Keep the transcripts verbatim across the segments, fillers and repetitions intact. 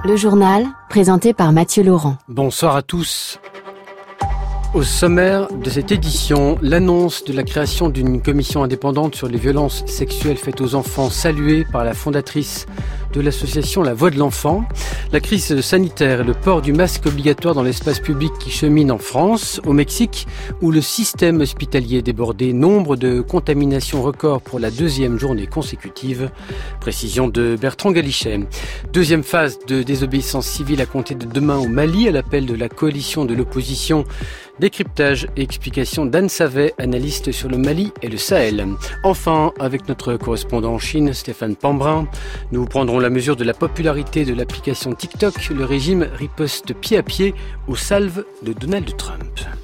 Le journal, présenté par Mathieu Laurent. Bonsoir à tous. Au sommaire de cette édition, l'annonce de la création d'une commission indépendante sur les violences sexuelles faites aux enfants, saluée par la fondatrice de l'association La Voix de l'Enfant, la crise sanitaire et le port du masque obligatoire dans l'espace public qui chemine en France, au Mexique, où le système hospitalier est débordé, nombre de contaminations records pour la deuxième journée consécutive. Précision de Bertrand Galichet. Deuxième phase de désobéissance civile à compter de demain au Mali, à l'appel de la coalition de l'opposition. Décryptage et explication d'Anne Savet, analyste sur le Mali et le Sahel. Enfin, avec notre correspondant en Chine, Stéphane Pambrin, nous prendrons la mesure de la popularité de l'application TikTok. Le régime riposte pied à pied aux salves de Donald Trump.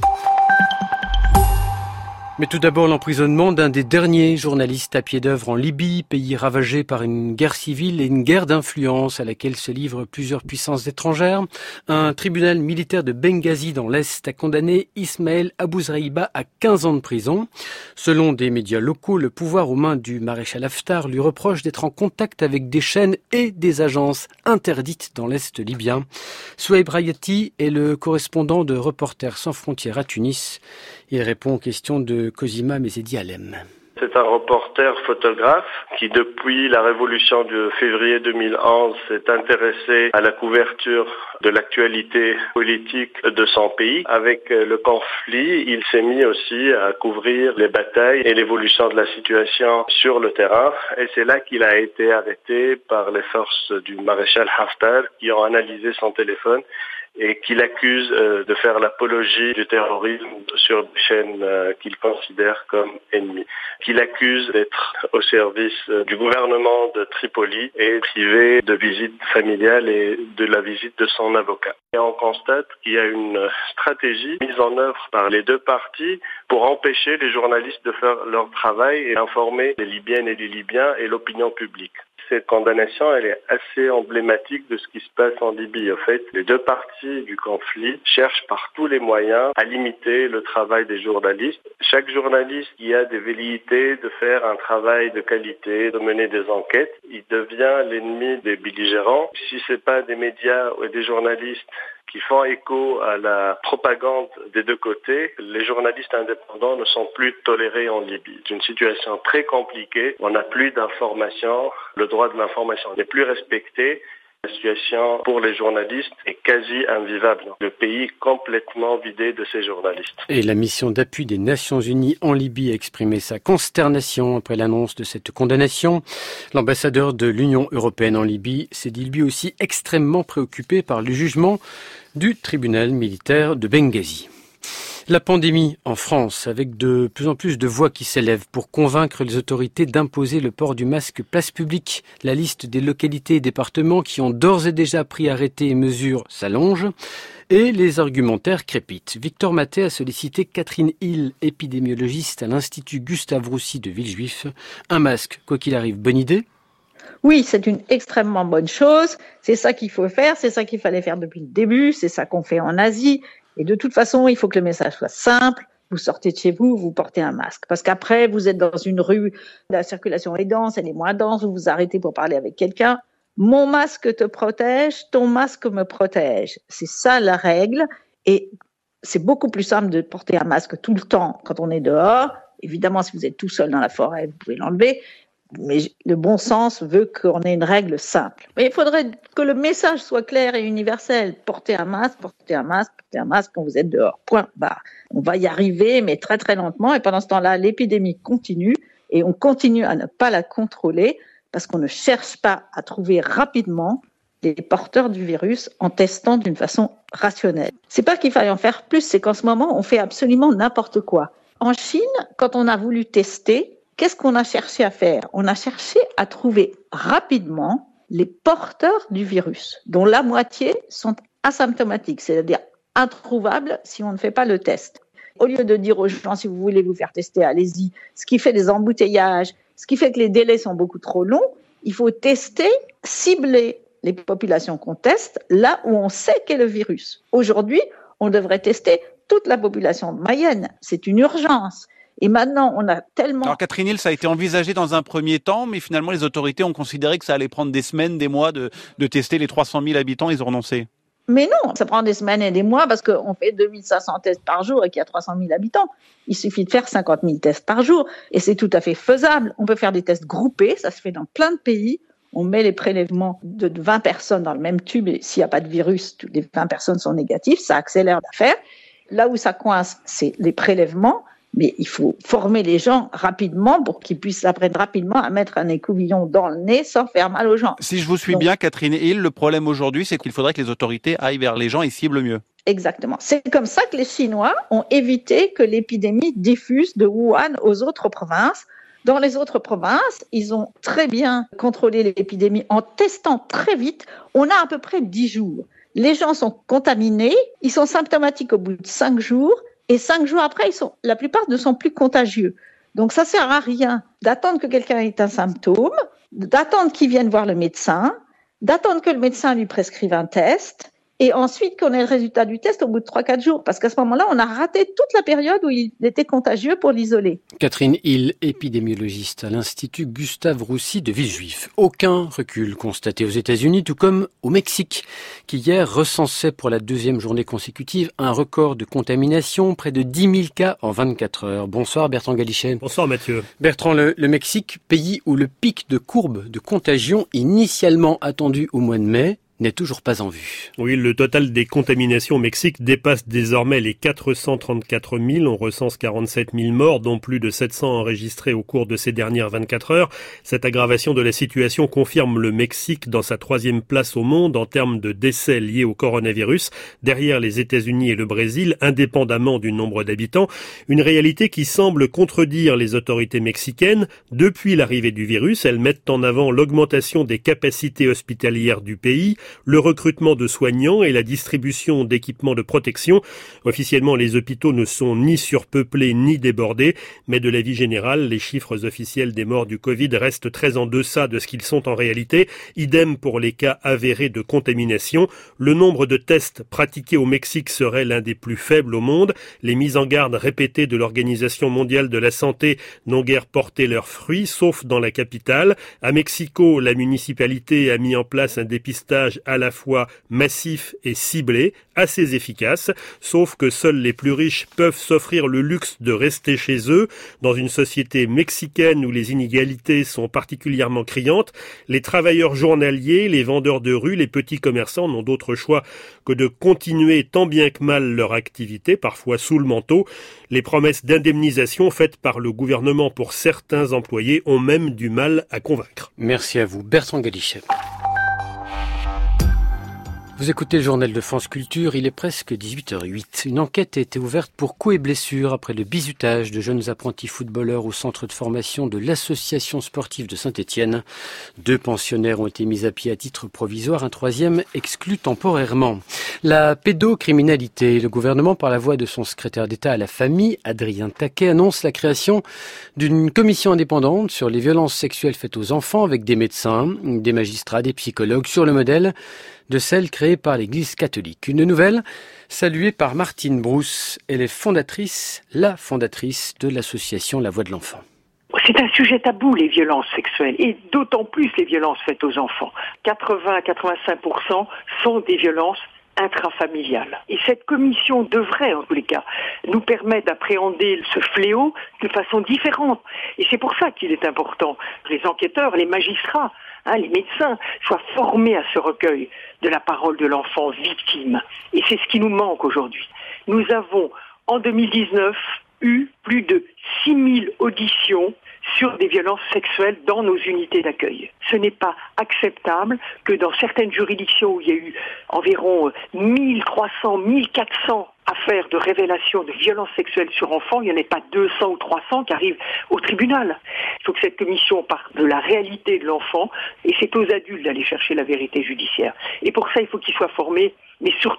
Mais tout d'abord, l'emprisonnement d'un des derniers journalistes à pied d'œuvre en Libye, pays ravagé par une guerre civile et une guerre d'influence à laquelle se livrent plusieurs puissances étrangères. Un tribunal militaire de Benghazi dans l'Est a condamné Ismaël Abouzraïba à quinze ans de prison. Selon des médias locaux, le pouvoir aux mains du maréchal Haftar lui reproche d'être en contact avec des chaînes et des agences interdites dans l'Est libyen. Souhaib Rayati est le correspondant de Reporters sans frontières à Tunis. Il répond aux questions de Cosima Mezedi Alem. C'est un reporter photographe qui, depuis la révolution de février deux mille onze, s'est intéressé à la couverture de l'actualité politique de son pays. Avec le conflit, il s'est mis aussi à couvrir les batailles et l'évolution de la situation sur le terrain. Et c'est là qu'il a été arrêté par les forces du maréchal Haftar qui ont analysé son téléphone et qu'il accuse euh, de faire l'apologie du terrorisme sur des chaînes euh, qu'il considère comme ennemies. Qu'il accuse d'être au service euh, du gouvernement de Tripoli et privé de visite familiale et de la visite de son avocat. Et on constate qu'il y a une stratégie mise en œuvre par les deux parties pour empêcher les journalistes de faire leur travail et informer les Libyennes et les Libyens et l'opinion publique. Cette condamnation, elle est assez emblématique de ce qui se passe en Libye. En fait, les deux parties du conflit cherchent par tous les moyens à limiter le travail des journalistes. Chaque journaliste qui a des velléités de faire un travail de qualité, de mener des enquêtes, il devient l'ennemi des belligérants. Si c'est pas des médias ou des journalistes qui font écho à la propagande des deux côtés, les journalistes indépendants ne sont plus tolérés en Libye. C'est une situation très compliquée, on n'a plus d'informations, le droit de l'information n'est plus respecté. La situation pour les journalistes est quasi invivable. Le pays est complètement vidé de ses journalistes. Et la mission d'appui des Nations Unies en Libye a exprimé sa consternation après l'annonce de cette condamnation. L'ambassadeur de l'Union européenne en Libye s'est dit lui aussi extrêmement préoccupé par le jugement du tribunal militaire de Benghazi. La pandémie en France, avec de plus en plus de voix qui s'élèvent pour convaincre les autorités d'imposer le port du masque place publique. La liste des localités et départements qui ont d'ores et déjà pris arrêtés et mesures s'allonge et les argumentaires crépitent. Victor Maté a sollicité Catherine Hill, épidémiologiste à l'Institut Gustave Roussy de Villejuif. Un masque, quoi qu'il arrive, bonne idée ? Oui, c'est une extrêmement bonne chose. C'est ça qu'il faut faire, c'est ça qu'il fallait faire depuis le début, c'est ça qu'on fait en Asie. Et de toute façon, il faut que le message soit simple. Vous sortez de chez vous, vous portez un masque. Parce qu'après, vous êtes dans une rue, la circulation est dense, elle est moins dense, vous vous arrêtez pour parler avec quelqu'un. Mon masque te protège, ton masque me protège. C'est ça la règle. Et c'est beaucoup plus simple de porter un masque tout le temps quand on est dehors. Évidemment, si vous êtes tout seul dans la forêt, vous pouvez l'enlever. Mais le bon sens veut qu'on ait une règle simple. Mais il faudrait que le message soit clair et universel. Portez un masque, portez un masque, portez un masque quand vous êtes dehors. Point barre. On va y arriver, mais très très lentement. Et pendant ce temps-là, l'épidémie continue et on continue à ne pas la contrôler parce qu'on ne cherche pas à trouver rapidement les porteurs du virus en testant d'une façon rationnelle. C'est pas qu'il faille en faire plus, c'est qu'en ce moment, on fait absolument n'importe quoi. En Chine, quand on a voulu tester, qu'est-ce qu'on a cherché à faire ? On a cherché à trouver rapidement les porteurs du virus, dont la moitié sont asymptomatiques, c'est-à-dire introuvables si on ne fait pas le test. Au lieu de dire aux gens, si vous voulez vous faire tester, allez-y, ce qui fait des embouteillages, ce qui fait que les délais sont beaucoup trop longs, il faut tester, cibler les populations qu'on teste là où on sait qu'est le virus. Aujourd'hui, on devrait tester toute la population mayenne. C'est une urgence. Et maintenant, on a tellement... Alors Catherine Hill, ça a été envisagé dans un premier temps, mais finalement les autorités ont considéré que ça allait prendre des semaines, des mois de, de tester les trois cent mille habitants, ils ont renoncé. Mais non, ça prend des semaines et des mois parce qu'on fait deux mille cinq cents tests par jour et qu'il y a trois cent mille habitants. Il suffit de faire cinquante mille tests par jour et c'est tout à fait faisable. On peut faire des tests groupés, ça se fait dans plein de pays. On met les prélèvements de vingt personnes dans le même tube et s'il n'y a pas de virus, toutes les vingt personnes sont négatives, ça accélère l'affaire. Là où ça coince, c'est les prélèvements. Mais il faut former les gens rapidement pour qu'ils puissent apprendre rapidement à mettre un écouvillon dans le nez sans faire mal aux gens. Si je vous suis Donc, bien, Catherine Hill, le problème aujourd'hui, c'est qu'il faudrait que les autorités aillent vers les gens et ciblent mieux. Exactement. C'est comme ça que les Chinois ont évité que l'épidémie diffuse de Wuhan aux autres provinces. Dans les autres provinces, ils ont très bien contrôlé l'épidémie en testant très vite. On a à peu près dix jours. Les gens sont contaminés, ils sont symptomatiques au bout de cinq jours. Et cinq jours après, ils sont, la plupart ne sont plus contagieux. Donc, ça sert à rien d'attendre que quelqu'un ait un symptôme, d'attendre qu'il vienne voir le médecin, d'attendre que le médecin lui prescrive un test, et ensuite qu'on ait le résultat du test au bout de trois à quatre jours. Parce qu'à ce moment-là, on a raté toute la période où il était contagieux pour l'isoler. Catherine Hill, épidémiologiste à l'Institut Gustave Roussy de Villejuif. Aucun recul constaté aux États-Unis, tout comme au Mexique, qui hier recensait pour la deuxième journée consécutive un record de contamination, près de dix mille cas en vingt-quatre heures. Bonsoir Bertrand Galichet. Bonsoir Mathieu. Bertrand, le, le Mexique, pays où le pic de courbe de contagion initialement attendu au mois de mai, n'est toujours pas en vue. Oui, le total des contaminations au Mexique dépasse désormais les quatre cent trente-quatre mille. On recense quarante-sept mille morts, dont plus de sept cents enregistrés au cours de ces dernières vingt-quatre heures. Cette aggravation de la situation confirme le Mexique dans sa troisième place au monde en termes de décès liés au coronavirus, derrière les États-Unis et le Brésil, indépendamment du nombre d'habitants. Une réalité qui semble contredire les autorités mexicaines. Depuis l'arrivée du virus, elles mettent en avant l'augmentation des capacités hospitalières du pays, le recrutement de soignants et la distribution d'équipements de protection. Officiellement, les hôpitaux ne sont ni surpeuplés ni débordés, mais de l'avis général, les chiffres officiels des morts du Covid restent très en deçà de ce qu'ils sont en réalité. Idem pour les cas avérés de contamination. Le nombre de tests pratiqués au Mexique serait l'un des plus faibles au monde. Les mises en garde répétées de l'Organisation mondiale de la santé n'ont guère porté leurs fruits, sauf dans la capitale. À Mexico, la municipalité a mis en place un dépistage à la fois massif et ciblé, assez efficace, sauf que seuls les plus riches peuvent s'offrir le luxe de rester chez eux. Dans une société mexicaine où les inégalités sont particulièrement criantes, les travailleurs journaliers, les vendeurs de rue, les petits commerçants n'ont d'autre choix que de continuer tant bien que mal leur activité, parfois sous le manteau. Les promesses d'indemnisation faites par le gouvernement pour certains employés ont même du mal à convaincre. Merci à vous, Bertrand Galichet. Vous écoutez le journal de France Culture, il est presque dix-huit heures huit. Une enquête a été ouverte pour coups et blessures après le bizutage de jeunes apprentis footballeurs au centre de formation de l'association sportive de Saint-Étienne. Deux pensionnaires ont été mis à pied à titre provisoire, un troisième exclu temporairement. La pédocriminalité, le gouvernement, par la voix de son secrétaire d'État à la famille, Adrien Taquet, annonce la création d'une commission indépendante sur les violences sexuelles faites aux enfants avec des médecins, des magistrats, des psychologues, sur le modèle de celle créée par l'Église catholique. Une nouvelle saluée par Martine Brousse. Elle est fondatrice, la fondatrice de l'association La Voix de l'Enfant. C'est un sujet tabou, les violences sexuelles, et d'autant plus les violences faites aux enfants. quatre-vingts à quatre-vingt-cinq pour cent sont des violences intrafamiliales. Et cette commission devrait, en tous les cas, nous permettre d'appréhender ce fléau de façon différente. Et c'est pour ça qu'il est important que les enquêteurs, les magistrats, hein, les médecins soient formés à ce recueil de la parole de l'enfant victime. Et c'est ce qui nous manque aujourd'hui. Nous avons, en deux mille dix-neuf, eu plus de six mille auditions sur des violences sexuelles dans nos unités d'accueil. Ce n'est pas acceptable que dans certaines juridictions où il y a eu environ mille trois cents, mille quatre cents affaires de révélation de violences sexuelles sur enfants, il n'y en ait pas deux cents ou trois cents qui arrivent au tribunal. Il faut que cette commission parte de la réalité de l'enfant et c'est aux adultes d'aller chercher la vérité judiciaire. Et pour ça, il faut qu'ils soient formés, mais surtout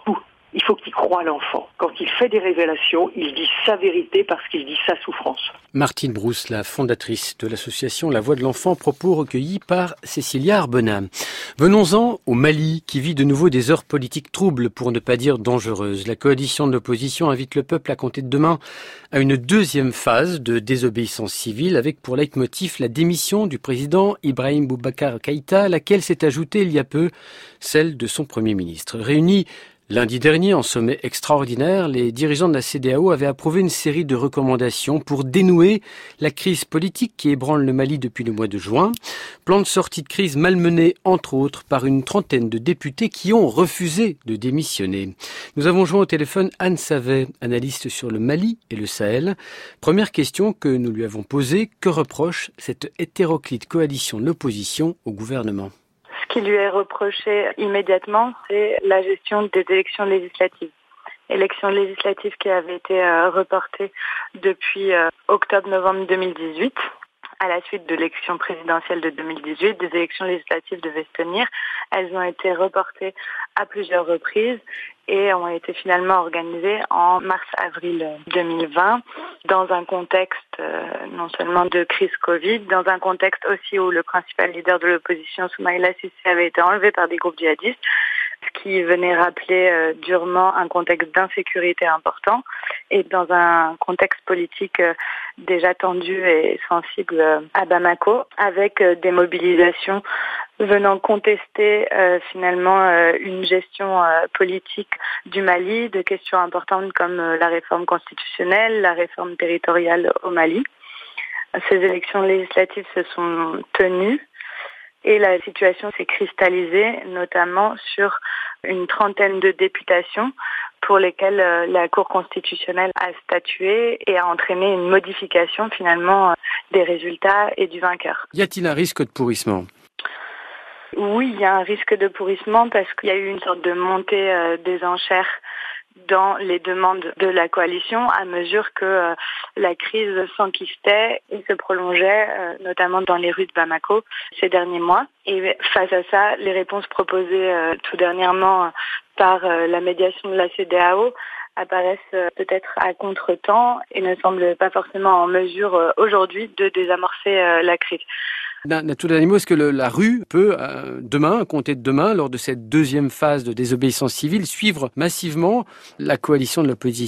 Il faut qu'il croie l'enfant. Quand il fait des révélations, il dit sa vérité parce qu'il dit sa souffrance. Martine Brousse, la fondatrice de l'association La Voix de l'Enfant, propos recueillis par Cécilia Arbona. Venons-en au Mali, qui vit de nouveau des heures politiques troubles, pour ne pas dire dangereuses. La coalition de l'opposition invite le peuple à compter de demain à une deuxième phase de désobéissance civile, avec pour leitmotiv la démission du président Ibrahim Boubacar Keïta, à laquelle s'est ajoutée il y a peu celle de son Premier ministre. Réunis lundi dernier, en sommet extraordinaire, les dirigeants de la C E D E A O avaient approuvé une série de recommandations pour dénouer la crise politique qui ébranle le Mali depuis le mois de juin. Plan de sortie de crise malmené, entre autres, par une trentaine de députés qui ont refusé de démissionner. Nous avons joint au téléphone Anne Savet, analyste sur le Mali et le Sahel. Première question que nous lui avons posée, que reproche cette hétéroclite coalition de l'opposition au gouvernement ? Ce qui lui est reproché immédiatement, c'est la gestion des élections législatives. Élections législatives qui avaient été euh, reportées depuis euh, octobre-novembre deux mille dix-huit. À la suite de l'élection présidentielle de deux mille dix-huit, des élections législatives devaient se tenir. Elles ont été reportées à plusieurs reprises et ont été finalement organisées en mars-avril deux mille vingt, dans un contexte euh, non seulement de crise Covid, dans un contexte aussi où le principal leader de l'opposition, Soumaïla Cissé, avait été enlevé par des groupes djihadistes, ce qui venait rappeler euh, durement un contexte d'insécurité important, et dans un contexte politique euh, déjà tendu et sensible euh, à Bamako, avec euh, des mobilisations venant contester euh, finalement euh, une gestion euh, politique du Mali, de questions importantes comme euh, la réforme constitutionnelle, la réforme territoriale au Mali. Ces élections législatives se sont tenues et la situation s'est cristallisée notamment sur une trentaine de députations pour lesquelles euh, la Cour constitutionnelle a statué et a entraîné une modification finalement euh, des résultats et du vainqueur. Y a-t-il un risque de pourrissement ? Oui, il y a un risque de pourrissement parce qu'il y a eu une sorte de montée euh, des enchères dans les demandes de la coalition à mesure que euh, la crise s'enquistait et se prolongeait, euh, notamment dans les rues de Bamako ces derniers mois. Et face à ça, les réponses proposées euh, tout dernièrement euh, par euh, la médiation de la C E D E A O apparaissent euh, peut-être à contre-temps et ne semblent pas forcément en mesure euh, aujourd'hui de désamorcer euh, la crise. D'un tout dernier mot, est-ce que le, la rue peut, euh, demain, à compter de demain, lors de cette deuxième phase de désobéissance civile, suivre massivement la coalition de l'opposition ?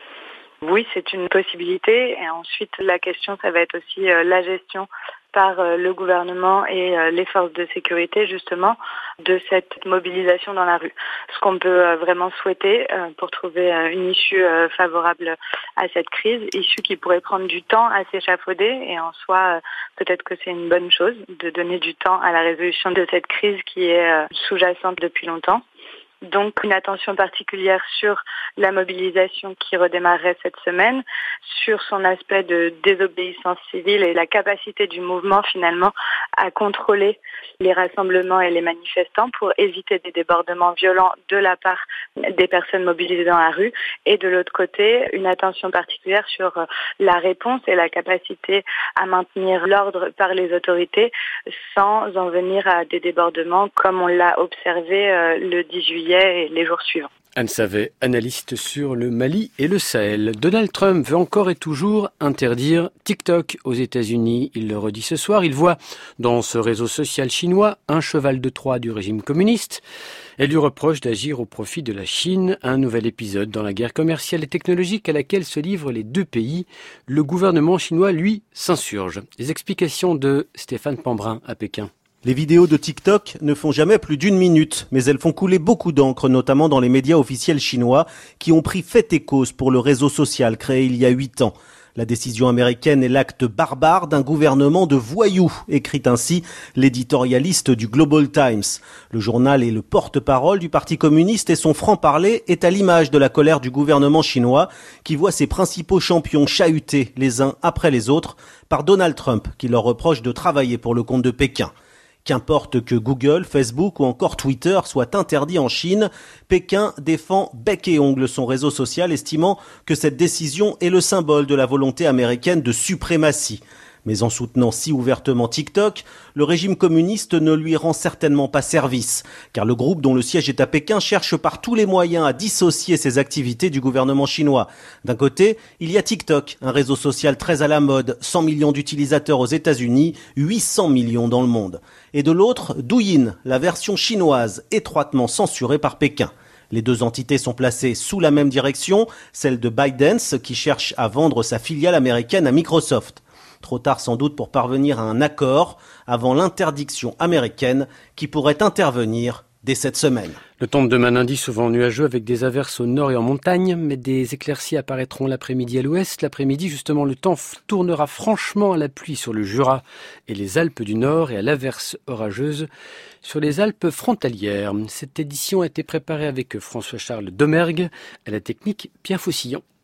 Oui, c'est une possibilité. Et ensuite, la question, ça va être aussi euh, la gestion par euh, le gouvernement et euh, les forces de sécurité, justement, de cette mobilisation dans la rue. Ce qu'on peut euh, vraiment souhaiter euh, pour trouver euh, une issue euh, favorable à cette crise, issue qui pourrait prendre du temps à s'échafauder, et en soi, euh, peut-être que c'est une bonne chose de donner du temps à la résolution de cette crise qui est euh, sous-jacente depuis longtemps. Donc une attention particulière sur la mobilisation qui redémarrerait cette semaine, sur son aspect de désobéissance civile et la capacité du mouvement finalement à contrôler les rassemblements et les manifestants pour éviter des débordements violents de la part des personnes mobilisées dans la rue, et de l'autre côté une attention particulière sur la réponse et la capacité à maintenir l'ordre par les autorités sans en venir à des débordements comme on l'a observé le dix juillet et les jours suivants. Anne Savet, analyste sur le Mali et le Sahel. Donald Trump veut encore et toujours interdire TikTok aux États-Unis. Il le redit ce soir. Il voit dans ce réseau social chinois un cheval de Troie du régime communiste. Elle lui reproche d'agir au profit de la Chine. Un nouvel épisode dans la guerre commerciale et technologique à laquelle se livrent les deux pays. Le gouvernement chinois, lui, s'insurge. Les explications de Stéphane Pambrin à Pékin. Les vidéos de TikTok ne font jamais plus d'une minute, mais elles font couler beaucoup d'encre, notamment dans les médias officiels chinois, qui ont pris fait et cause pour le réseau social créé il y a huit ans. La décision américaine est l'acte barbare d'un gouvernement de voyous, écrit ainsi l'éditorialiste du Global Times. Le journal est le porte-parole du Parti communiste et son franc-parler est à l'image de la colère du gouvernement chinois qui voit ses principaux champions chahutés les uns après les autres par Donald Trump qui leur reproche de travailler pour le compte de Pékin. Qu'importe que Google, Facebook ou encore Twitter soient interdits en Chine, Pékin défend bec et ongle son réseau social, estimant que cette décision est le symbole de la volonté américaine de suprématie. Mais en soutenant si ouvertement TikTok, le régime communiste ne lui rend certainement pas service, car le groupe dont le siège est à Pékin cherche par tous les moyens à dissocier ses activités du gouvernement chinois. D'un côté, il y a TikTok, un réseau social très à la mode, cent millions d'utilisateurs aux États-Unis, huit cents millions dans le monde. Et de l'autre, Douyin, la version chinoise, étroitement censurée par Pékin. Les deux entités sont placées sous la même direction, celle de ByteDance qui cherche à vendre sa filiale américaine à Microsoft. Trop tard sans doute pour parvenir à un accord avant l'interdiction américaine qui pourrait intervenir dès cette semaine. Le temps de demain lundi se vend nuageux avec des averses au nord et en montagne, mais des éclaircies apparaîtront l'après-midi à l'ouest. L'après-midi, justement, le temps tournera franchement à la pluie sur le Jura et les Alpes du Nord et à l'averse orageuse sur les Alpes frontalières. Cette édition a été préparée avec François-Charles Domergue, à la technique Pierre Faucillon.